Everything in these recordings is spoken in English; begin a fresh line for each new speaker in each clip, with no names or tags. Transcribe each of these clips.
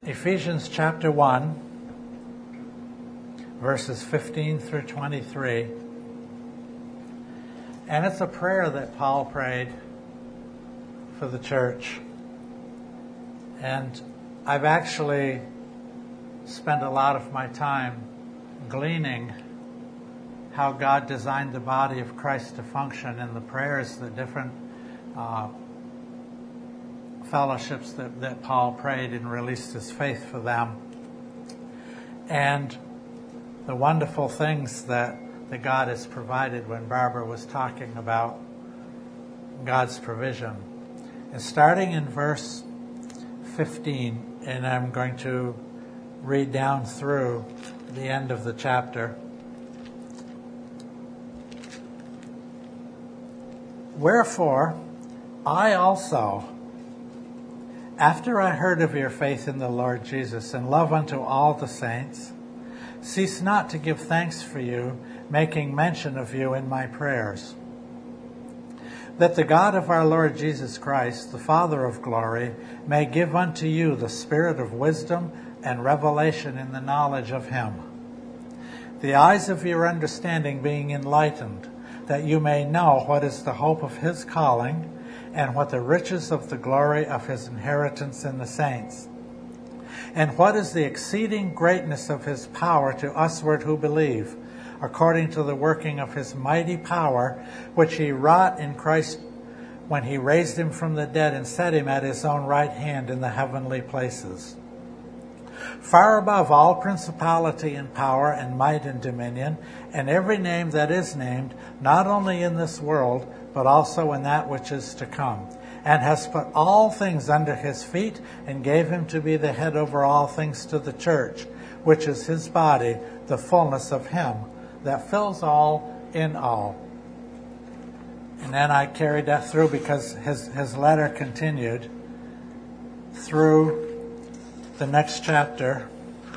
Ephesians chapter 1, verses 15 through 23. And it's a prayer that Paul prayed for the church. And I've actually spent a lot of my time gleaning how God designed the body of Christ to function in the prayers, the different fellowships that Paul prayed and released his faith for them. And the wonderful things that God has provided when Barbara was talking about God's provision. And starting in verse 15, and I'm going to read down through the end of the chapter. Wherefore, I also, after I heard of your faith in the Lord Jesus and love unto all the saints, cease not to give thanks for you, making mention of you in my prayers, that the God of our Lord Jesus Christ, the Father of glory, may give unto you the spirit of wisdom and revelation in the knowledge of him, the eyes of your understanding being enlightened, that you may know what is the hope of his calling, and what the riches of the glory of his inheritance in the saints, and what is the exceeding greatness of his power to usward who believe, according to the working of his mighty power, which he wrought in Christ when he raised him from the dead and set him at his own right hand in the heavenly places, far above all principality and power and might and dominion, and every name that is named, not only in this world, but also in that which is to come, and has put all things under his feet, and gave him to be the head over all things to the church, which is his body, the fullness of him that fills all in all. And then I carried that through because his letter continued through the next chapter,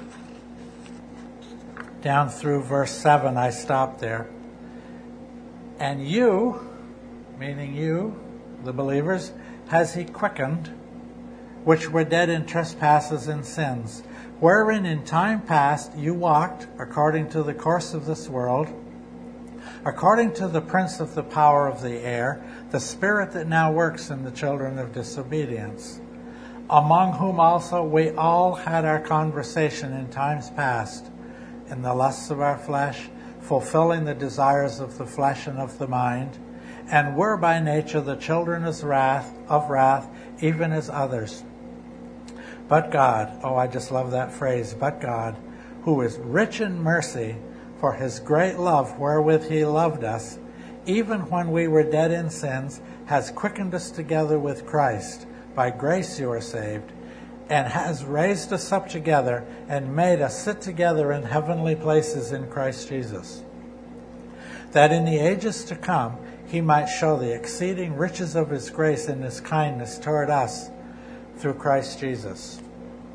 down through verse 7. I stopped there. And you, meaning you, the believers, has he quickened, which were dead in trespasses and sins, wherein in time past you walked according to the course of this world, according to the prince of the power of the air, the spirit that now works in the children of disobedience, among whom also we all had our conversation in times past, in the lusts of our flesh, fulfilling the desires of the flesh and of the mind, and were by nature the children of wrath, even as others. But God, oh, I just love that phrase, but God, who is rich in mercy, for his great love wherewith he loved us, even when we were dead in sins, has quickened us together with Christ. By grace you are saved, and has raised us up together and made us sit together in heavenly places in Christ Jesus, that in the ages to come he might show the exceeding riches of his grace and his kindness toward us through Christ Jesus.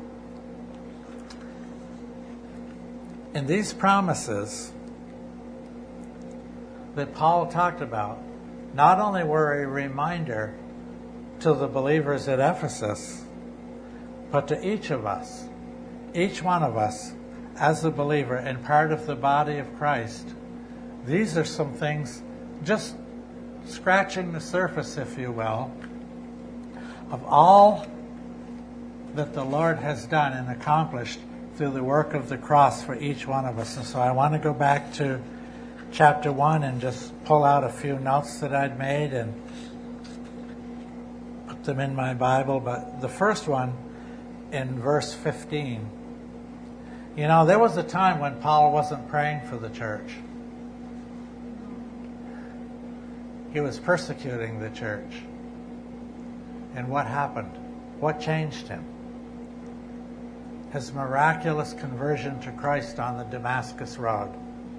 In these promises that Paul talked about, not only were a reminder to the believers at Ephesus, but to each of us, each one of us as a believer and part of the body of Christ. These are some things, just scratching the surface, if you will, of all that the Lord has done and accomplished through the work of the cross for each one of us. And so I want to go back to chapter 1 and just pull out a few notes that I'd made and put them in my Bible. But the first one in verse 15. You know, there was a time when Paul wasn't praying for the church. He was persecuting the church. And what happened? What changed him? His miraculous conversion to Christ on the Damascus Road.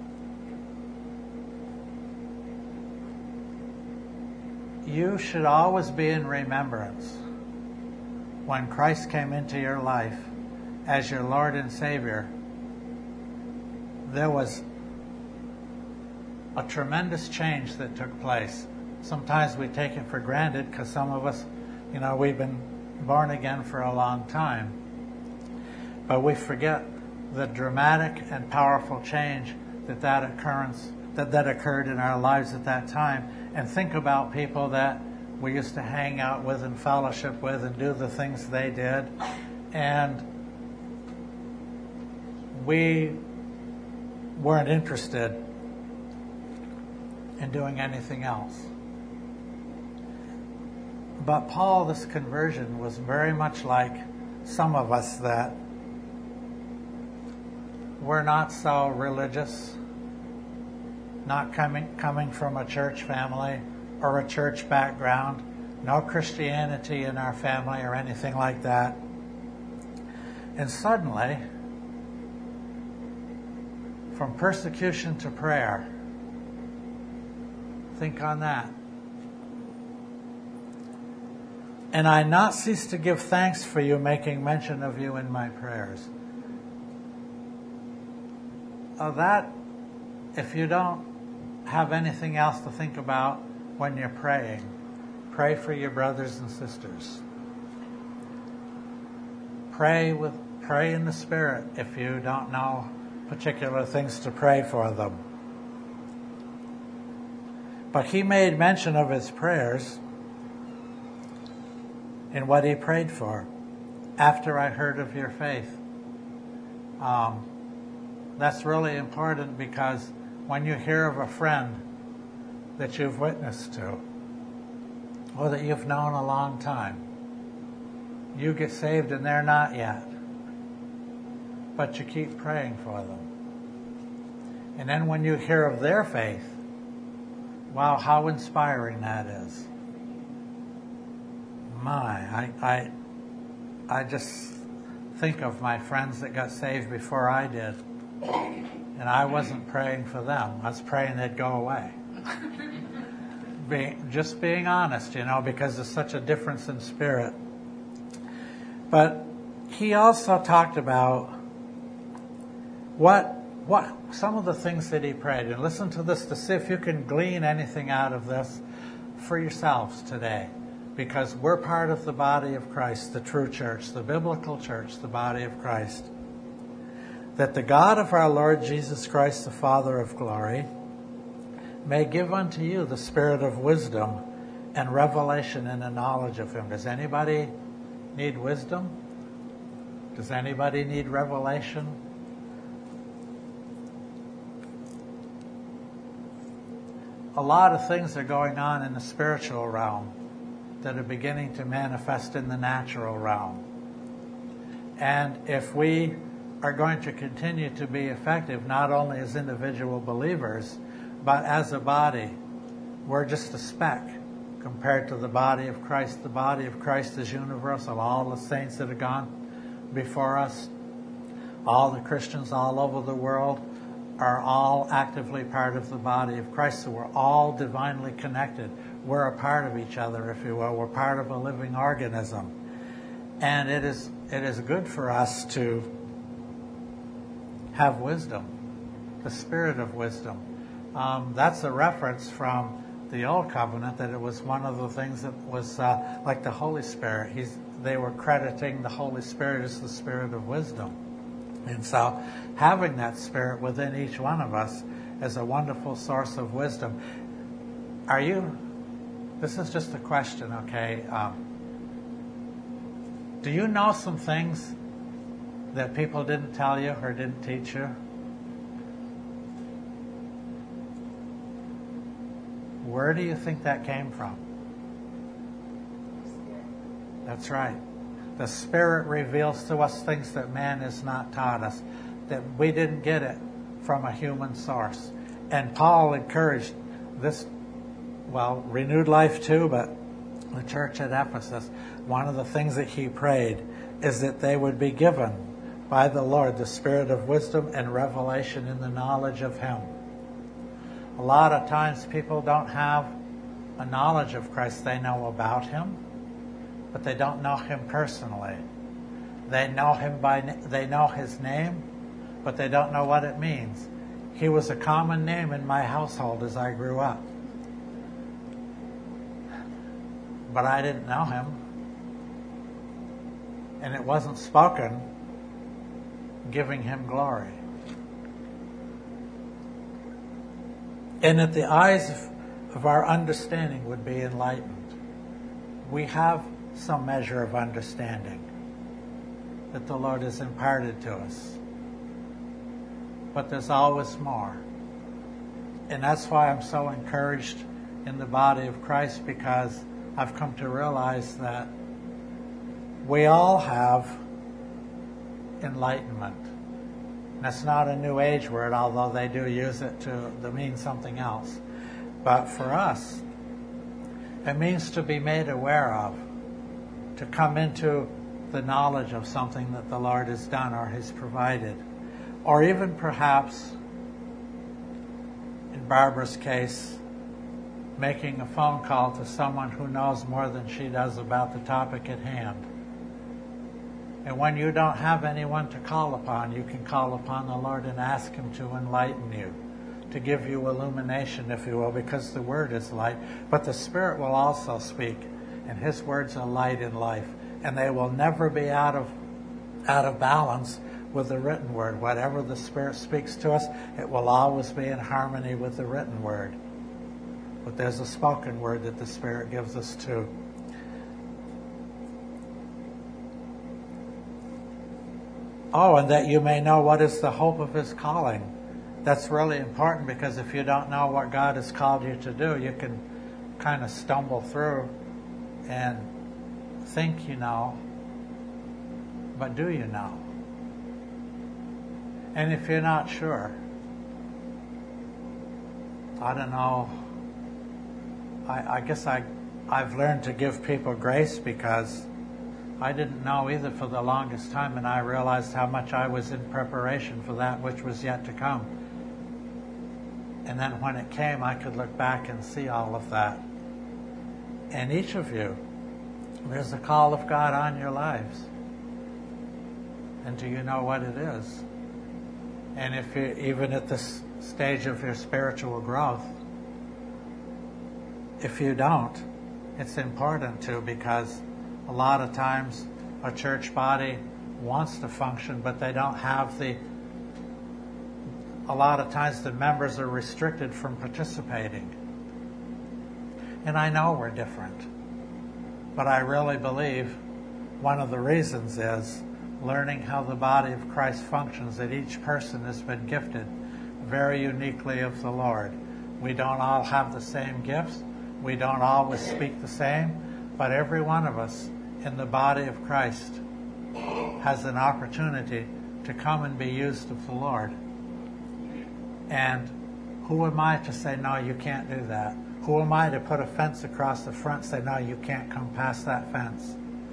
You should always be in remembrance when Christ came into your life as your Lord and Savior. There was a tremendous change that took place. Sometimes we take it for granted because some of us, we've been born again for a long time. But we forget the dramatic and powerful change that occurred in our lives at that time, and think about people that we used to hang out with and fellowship with and do the things they did, and we weren't interested in doing anything else. But Paul, this conversion was very much like some of us that were not so religious, not coming from a church family or a church background, no Christianity in our family or anything like that. And suddenly, from persecution to prayer, think on that. And I not cease to give thanks for you, making mention of you in my prayers. That, if you don't have anything else to think about when you're praying, pray for your brothers and sisters. Pray in the Spirit if you don't know particular things to pray for them. But he made mention of his prayers in what he prayed for. After I heard of your faith. That's really important, because when you hear of a friend that you've witnessed to, or that you've known a long time, you get saved and they're not yet, but you keep praying for them. And then when you hear of their faith, wow, how inspiring that is. I just think of my friends that got saved before I did. And I wasn't praying for them. I was praying they'd go away. Just being honest, because there's such a difference in spirit. But he also talked about what some of the things that he prayed. And listen to this to see if you can glean anything out of this for yourselves today. Because we're part of the body of Christ, the true church, the biblical church, the body of Christ. That the God of our Lord Jesus Christ, the Father of glory, may give unto you the spirit of wisdom and revelation in the knowledge of him. Does anybody need wisdom? Does anybody need revelation? A lot of things are going on in the spiritual realm that are beginning to manifest in the natural realm. And if we are going to continue to be effective, not only as individual believers, but as a body, we're just a speck compared to the body of Christ. The body of Christ is universal. All the saints that have gone before us, all the Christians all over the world, are all actively part of the body of Christ. So we're all divinely connected. We're a part of each other, if you will. We're part of a living organism. And it is good for us to have wisdom, the spirit of wisdom. That's a reference from the Old Covenant, that it was one of the things that was like the Holy Spirit. They were crediting the Holy Spirit as the spirit of wisdom. And so having that spirit within each one of us is a wonderful source of wisdom. This is just a question, okay? Do you know some things that people didn't tell you or didn't teach you? Where do you think that came from? That's right. The Spirit reveals to us things that man has not taught us, that we didn't get it from a human source. And Paul encouraged this, renewed life too, but the church at Ephesus, one of the things that he prayed is that they would be given by the Lord the spirit of wisdom and revelation in the knowledge of him. A lot of times people don't have a knowledge of Christ. They know about him, but they don't know him personally. They know him they know his name, but they don't know what it means. He was a common name in my household as I grew up. But I didn't know him. And it wasn't spoken giving him glory. And that the eyes of our understanding would be enlightened. We have some measure of understanding that the Lord has imparted to us. But there's always more. And that's why I'm so encouraged in the body of Christ, because I've come to realize that we all have enlightenment. And it's not a New Age word, although they do use it to mean something else. But for us, it means to be made aware of, to come into the knowledge of something that the Lord has done or has provided. Or even perhaps, in Barbara's case, making a phone call to someone who knows more than she does about the topic at hand. And when you don't have anyone to call upon, you can call upon the Lord and ask Him to enlighten you, to give you illumination, if you will, because the Word is light. But the Spirit will also speak, and His words are light and life. And they will never be out of balance with the written Word. Whatever the Spirit speaks to us, it will always be in harmony with the written Word. But there's a spoken Word that the Spirit gives us too. Oh, and that you may know what is the hope of His calling. That's really important, because if you don't know what God has called you to do, you can kind of stumble through and think you know, but do you know? And if you're not sure, I don't know, I guess I've learned to give people grace, because I didn't know either for the longest time, and I realized how much I was in preparation for that which was yet to come. And then when it came, I could look back and see all of that. And each of you, there's a call of God on your lives. And do you know what it is? And if you, even at this stage of your spiritual growth, if you don't, it's important to, because a lot of times a church body wants to function, but they don't have a lot of times the members are restricted from participating. And I know we're different, but I really believe one of the reasons is learning how the body of Christ functions, that each person has been gifted very uniquely of the Lord. We don't all have the same gifts. We don't always speak the same, but every one of us in the body of Christ has an opportunity to come and be used of the Lord. And who am I to say, no, you can't do that? Who am I to put a fence across the front and say, no, you can't come past that fence?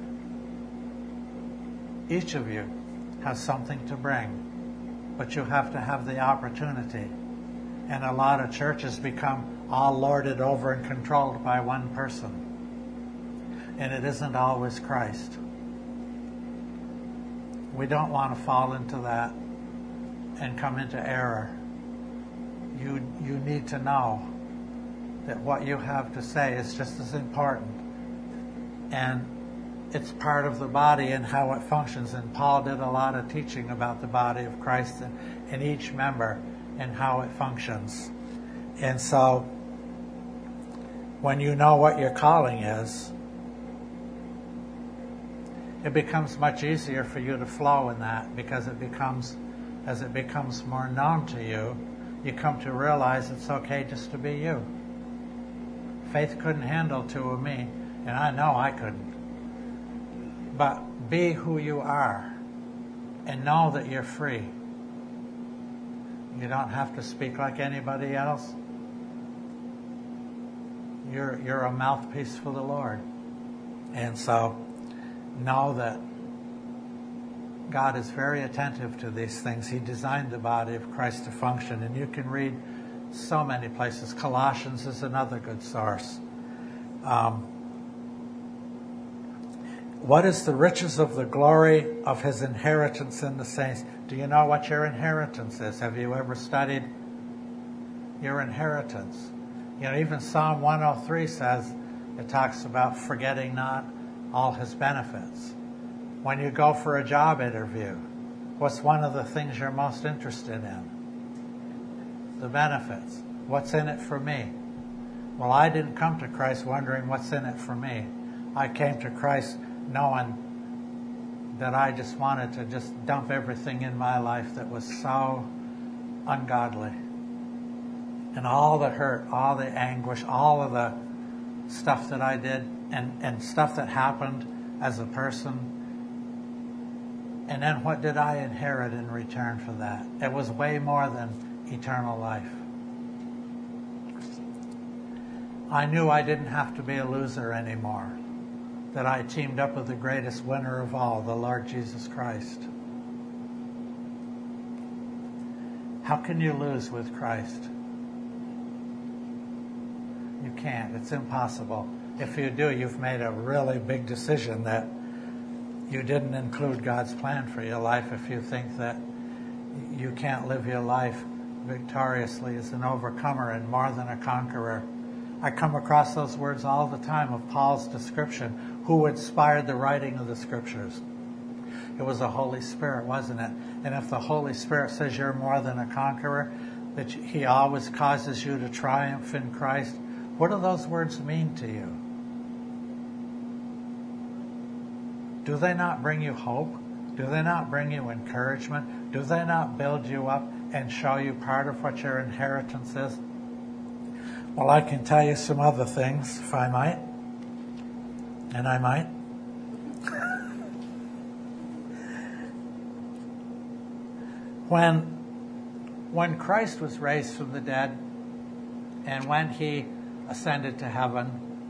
Each of you has something to bring, but you have to have the opportunity. And a lot of churches become all lorded over and controlled by one person. And it isn't always Christ. We don't want to fall into that and come into error. You need to know that what you have to say is just as important. And it's part of the body and how it functions. And Paul did a lot of teaching about the body of Christ and each member and how it functions. And so, when you know what your calling is, it becomes much easier for you to flow in that, because as it becomes more known to you, you come to realize it's okay just to be you. Faith couldn't handle two of me, and I know I couldn't. But be who you are and know that you're free. You don't have to speak like anybody else. You're a mouthpiece for the Lord. And so know that God is very attentive to these things. He designed the body of Christ to function. And you can read so many places. Colossians is another good source. What is the riches of the glory of His inheritance in the saints? Do you know what your inheritance is? Have you ever studied your inheritance? You know, even Psalm 103 says, it talks about forgetting not all His benefits. When you go for a job interview, What's one of the things you're most interested in? The benefits. What's in it for me? Well, I didn't come to Christ wondering what's in it for me. I came to Christ knowing that I just wanted to just dump everything in my life that was so ungodly. And all the hurt, all the anguish, all of the stuff that I did and stuff that happened as a person. And then what did I inherit in return for that? It was way more than eternal life. I knew I didn't have to be a loser anymore. That I teamed up with the greatest winner of all, the Lord Jesus Christ. How can you lose with Christ? You can't. It's impossible. If you do, you've made a really big decision that you didn't include God's plan for your life if you think that you can't live your life victoriously as an overcomer and more than a conqueror. I come across those words all the time of Paul's description. Who inspired the writing of the Scriptures? It was the Holy Spirit, wasn't it? And if the Holy Spirit says you're more than a conqueror, that He always causes you to triumph in Christ, what do those words mean to you? Do they not bring you hope? Do they not bring you encouragement? Do they not build you up and show you part of what your inheritance is? Well, I can tell you some other things, if I might. And I might. When Christ was raised from the dead and when He ascended to heaven,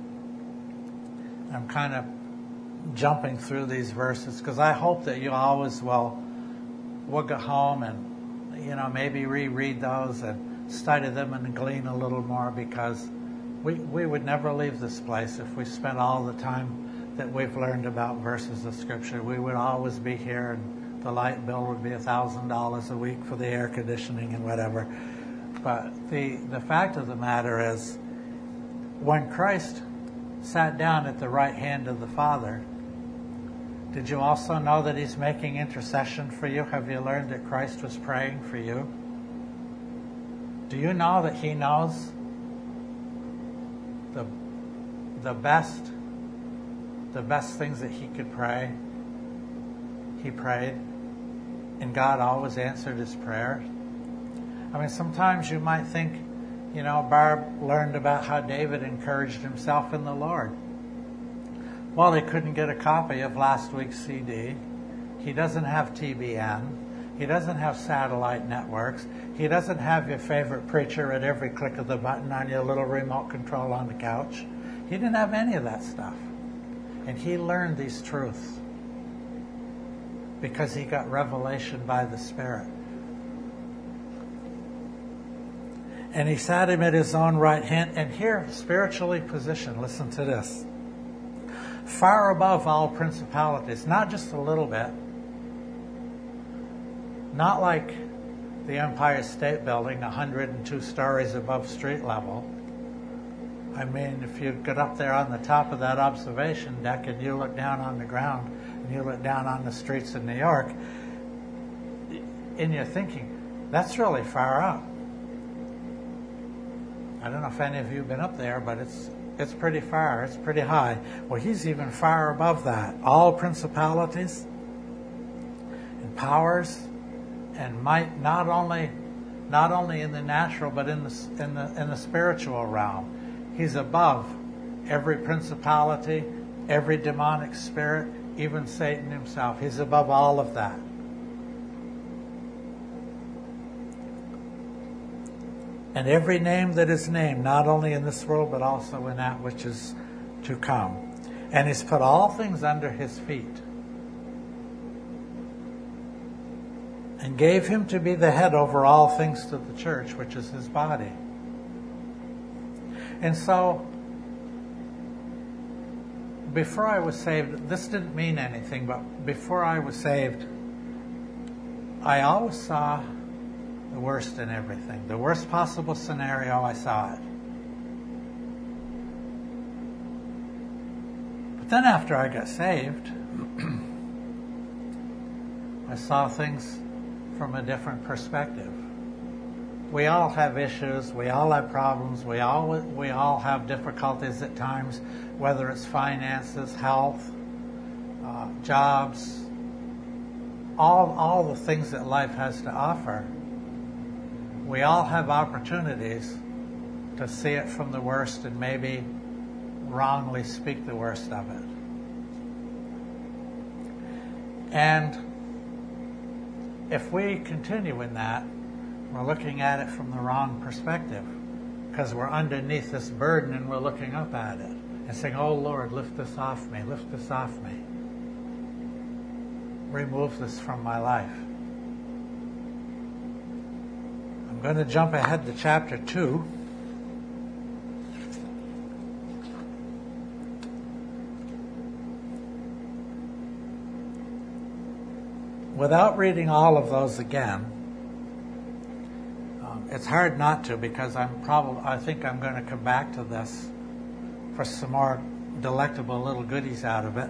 I'm kind of jumping through these verses because I hope that you always will go home and maybe reread those and study them and glean a little more, because we would never leave this place if we spent all the time that we've learned about verses of Scripture. We would always be here, and the light bill would be $1,000 a week for the air conditioning and whatever. But the fact of the matter is, when Christ sat down at the right hand of the Father, did you also know that He's making intercession for you? Have you learned that Christ was praying for you? Do you know that He knows the best things that He could pray? He prayed, and God always answered His prayers. I mean, sometimes you might think, Barb learned about how David encouraged himself in the Lord. Well, he couldn't get a copy of last week's CD. He doesn't have TBN. He doesn't have satellite networks. He doesn't have your favorite preacher at every click of the button on your little remote control on the couch. He didn't have any of that stuff. And he learned these truths because he got revelation by the Spirit. And He sat Him at His own right hand. And here, spiritually positioned, listen to this. Far above all principalities, not just a little bit. Not like the Empire State Building, 102 stories above street level. I mean, if you get up there on the top of that observation deck and you look down on the ground and you look down on the streets of New York, and you're thinking, that's really far up. I don't know if any of you have been up there, but it's pretty far. It's pretty high. Well, He's even far above that. All principalities and powers and might, not only in the natural, but in the spiritual realm. He's above every principality, every demonic spirit, even Satan himself. He's above all of that. And every name that is named, not only in this world, but also in that which is to come. And He's put all things under His feet. And gave Him to be the head over all things to the church, which is His body. And so, before I was saved, this didn't mean anything, but before I was saved, I always saw the worst in everything. The worst possible scenario, I saw it. But then after I got saved, I I saw things from a different perspective. We all have issues. We all have problems. We all have difficulties at times, whether it's finances, health, jobs, all the things that life has to offer. We all have opportunities to see it from the worst and maybe wrongly speak the worst of it. And if we continue in that, we're looking at it from the wrong perspective, because we're underneath this burden and we're looking up at it and saying, "Oh Lord, lift this off me, lift this off me. Remove this from my life." I'm going to jump ahead to chapter 2. Without reading all of those again, it's hard not to, because I think I'm going to come back to this for some more delectable little goodies out of it.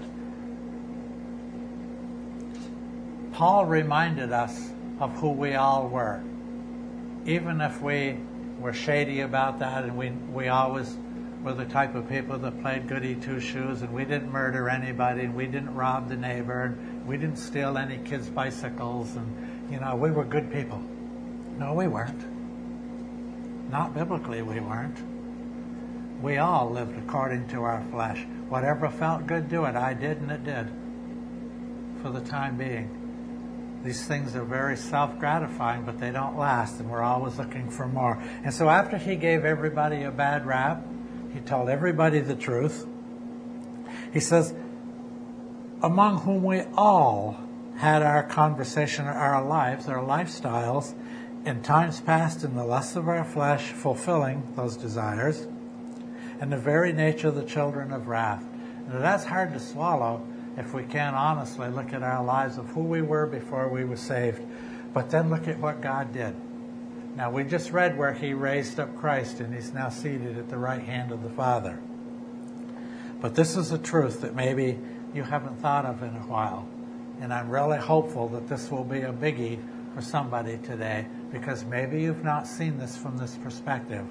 Paul reminded us of who we all were. Even if we were shady about that, and we always were the type of people that played goody two-shoes, and we didn't murder anybody, and we didn't rob the neighbor, and we didn't steal any kids' bicycles, and we were good people. No, we weren't. Not biblically, we weren't. We all lived according to our flesh. Whatever felt good, do it. I did, and it did, for the time being. These things are very self-gratifying, but they don't last, and we're always looking for more. And so after he gave everybody a bad rap, he told everybody the truth. He says, among whom we all had our conversation, our lives, our lifestyles, in times past in the lusts of our flesh, fulfilling those desires, and the very nature of the children of wrath. Now, that's hard to swallow if we can't honestly look at our lives of who we were before we were saved. But then look at what God did. Now, we just read where he raised up Christ, and he's now seated at the right hand of the Father. But this is a truth that maybe you haven't thought of in a while. And I'm really hopeful that this will be a biggie for somebody today, because maybe you've not seen this from this perspective.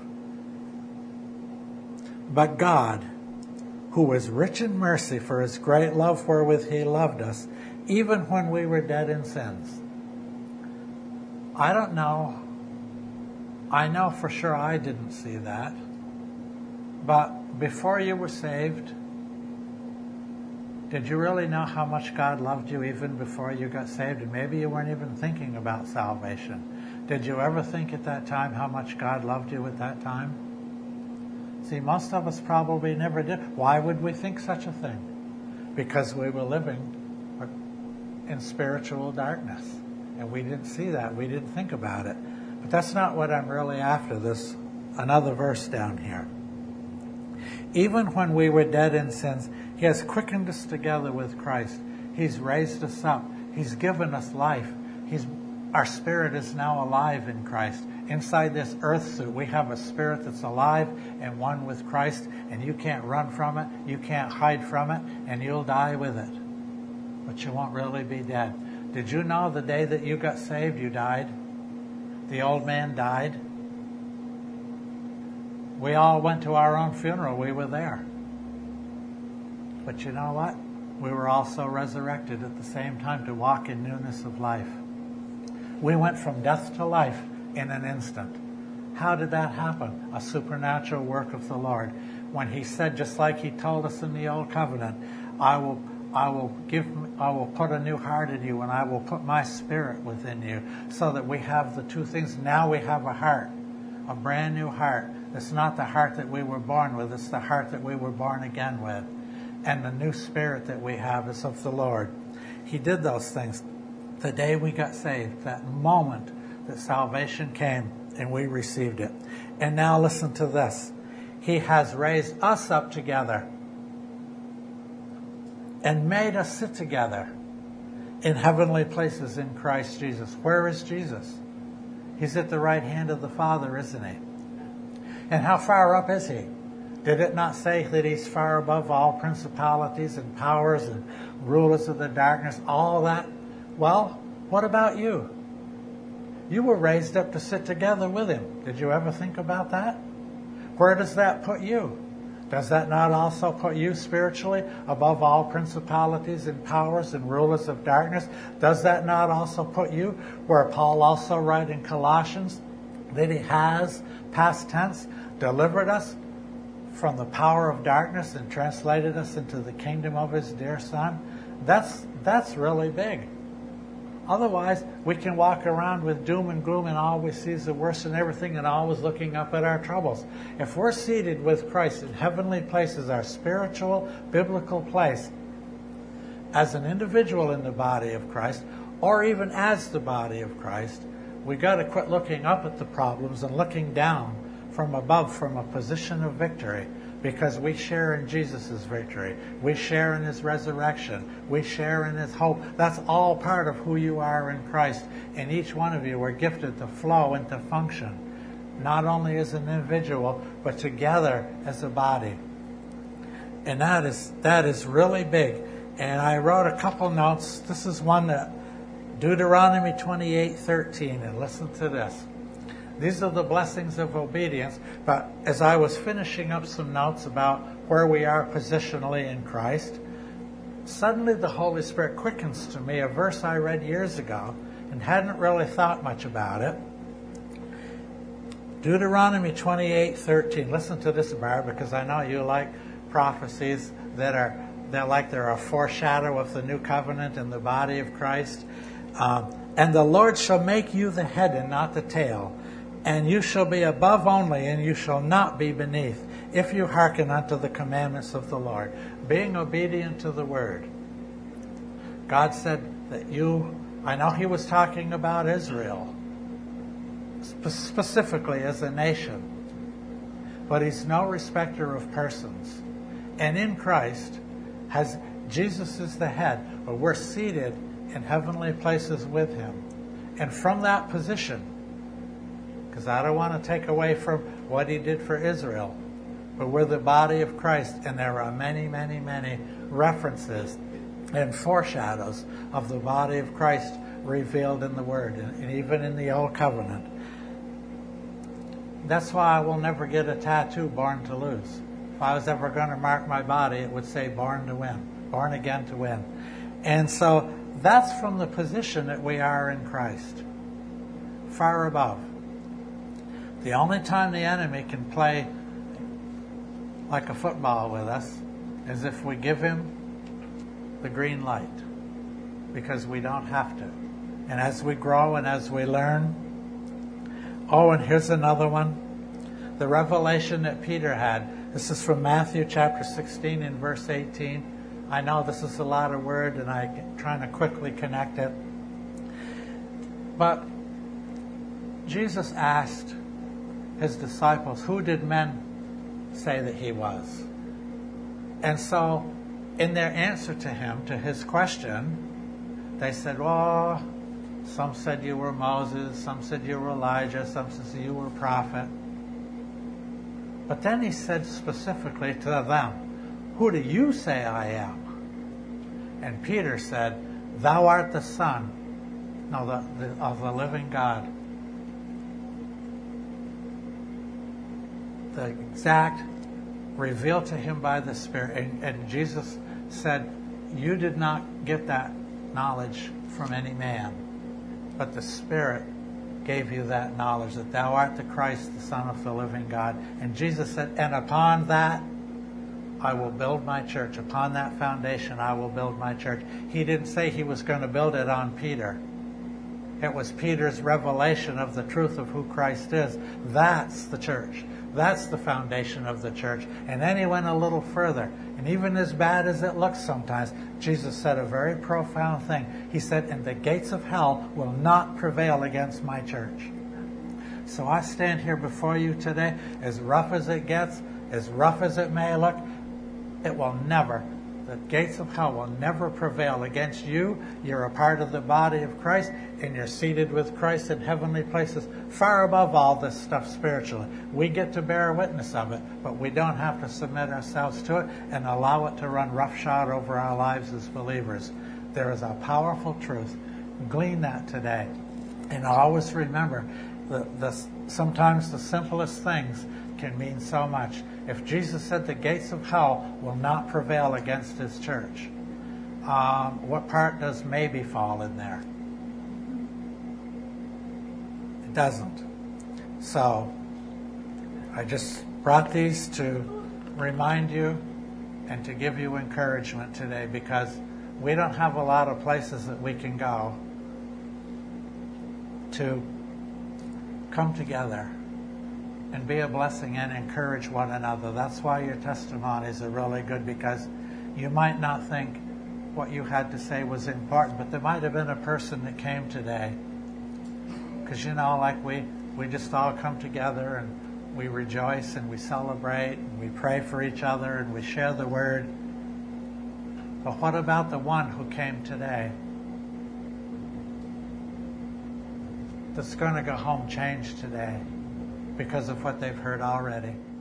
But God, who is rich in mercy for his great love wherewith he loved us, even when we were dead in sins. I don't know. I know for sure I didn't see that. But before you were saved, did you really know how much God loved you even before you got saved? And maybe you weren't even thinking about salvation. Did you ever think at that time how much God loved you at that time? See, most of us probably never did. Why would we think such a thing? Because we were living in spiritual darkness. And we didn't see that. We didn't think about it. But that's not what I'm really after. This another verse down here. Even when we were dead in sins, he has quickened us together with Christ. He's raised us up. He's given us life. Our spirit is now alive in Christ. Inside this earth suit, we have a spirit that's alive and one with Christ, and you can't run from it, you can't hide from it, and you'll die with it. But you won't really be dead. Did you know the day that you got saved, you died? The old man died. We all went to our own funeral. We were there. But you know what? We were also resurrected at the same time to walk in newness of life. We went from death to life in an instant. How did that happen? A supernatural work of the Lord. When he said, just like he told us in the Old Covenant, I will put a new heart in you, and I will put my spirit within you, so that we have the two things. Now we have a heart, a brand new heart. It's not the heart that we were born with, it's the heart that we were born again with. And the new spirit that we have is of the Lord. He did those things the day we got saved, that moment that salvation came and we received it. And now listen to this. He has raised us up together and made us sit together in heavenly places in Christ Jesus. Where is Jesus? He's at the right hand of the Father, isn't he? And how far up is he? Did it not say that he's far above all principalities and powers and rulers of the darkness, all that? Well, What about you? You were raised up to sit together with him. Did you ever think about that? Where does that put you? Does that not also put you spiritually above all principalities and powers and rulers of darkness? Does that not also put you where Paul also writes in Colossians that he has, past tense, delivered us from the power of darkness and translated us into the kingdom of his dear Son? That's really big. Otherwise, we can walk around with doom and gloom and all we see is the worst and everything and always looking up at our troubles. If we're seated with Christ in heavenly places, our spiritual, biblical place, as an individual in the body of Christ, or even as the body of Christ, we got to quit looking up at the problems and looking down from above from a position of victory. Because we share in Jesus' victory. We share in his resurrection. We share in his hope. That's all part of who you are in Christ. And each one of you were gifted to flow and to function, not only as an individual, but together as a body. And that is really big. And I wrote a couple notes. This is one that Deuteronomy 28:13. And listen to this. These are the blessings of obedience. But as I was finishing up some notes about where we are positionally in Christ, suddenly the Holy Spirit quickens to me a verse I read years ago and hadn't really thought much about it. Deuteronomy 28:13. Listen to this, Barb, because I know you like prophecies they're a foreshadow of the new covenant in the body of Christ. And the Lord shall make you the head and not the tail. And you shall be above only, and you shall not be beneath, if you hearken unto the commandments of the Lord. Being obedient to the word. God said that I know he was talking about Israel, specifically as a nation. But he's no respecter of persons. And in Christ, Jesus is the head, but we're seated in heavenly places with him. And from that position, because I don't want to take away from what he did for Israel, but we're the body of Christ, and there are many, many, many references and foreshadows of the body of Christ revealed in the Word, and even in the Old Covenant. That's why I will never get a tattoo, born to lose. If I was ever going to mark my body, it would say born to win, born again to win. And so that's from the position that we are in Christ, far above. The only time the enemy can play like a football with us is if we give him the green light, because we don't have to. And as we grow and as we learn. Oh, and here's another one. The revelation that Peter had. This is from Matthew chapter 16 and verse 18. I know this is a lot of word and I'm trying to quickly connect it. But Jesus asked his disciples, who did men say that he was? And so in their answer to him, to his question, they said, well, some said you were Moses, some said you were Elijah, some said you were a prophet. But then he said specifically to them, who do you say I am? And Peter said, thou art the Son of the living God. The exact revealed to him by the Spirit. And Jesus said, you did not get that knowledge from any man, but the Spirit gave you that knowledge, that thou art the Christ, the Son of the living God. And Jesus said, and upon that I will build my church. Upon that foundation I will build my church. He didn't say he was going to build it on Peter. It was Peter's revelation of the truth of who Christ is. That's the church. That's the foundation of the church. And then he went a little further. And even as bad as it looks sometimes, Jesus said a very profound thing. He said, and the gates of hell will not prevail against my church. So I stand here before you today, as rough as it gets, as rough as it may look, it will never, the gates of hell will never prevail against you. You're a part of the body of Christ, and you're seated with Christ in heavenly places, far above all this stuff spiritually. We get to bear witness of it, but we don't have to submit ourselves to it and allow it to run roughshod over our lives as believers. There is a powerful truth. Glean that today. And always remember, sometimes the simplest things can mean so much. If Jesus said the gates of hell will not prevail against his church, what part does maybe fall in there? It doesn't. So I just brought these to remind you and to give you encouragement today, because we don't have a lot of places that we can go to come together and be a blessing and encourage one another. That's why your testimonies are really good, because you might not think what you had to say was important, but there might have been a person that came today. Because, like we just all come together and we rejoice and we celebrate and we pray for each other and we share the word. But what about the one who came today that's going to go home changed today because of what they've heard already?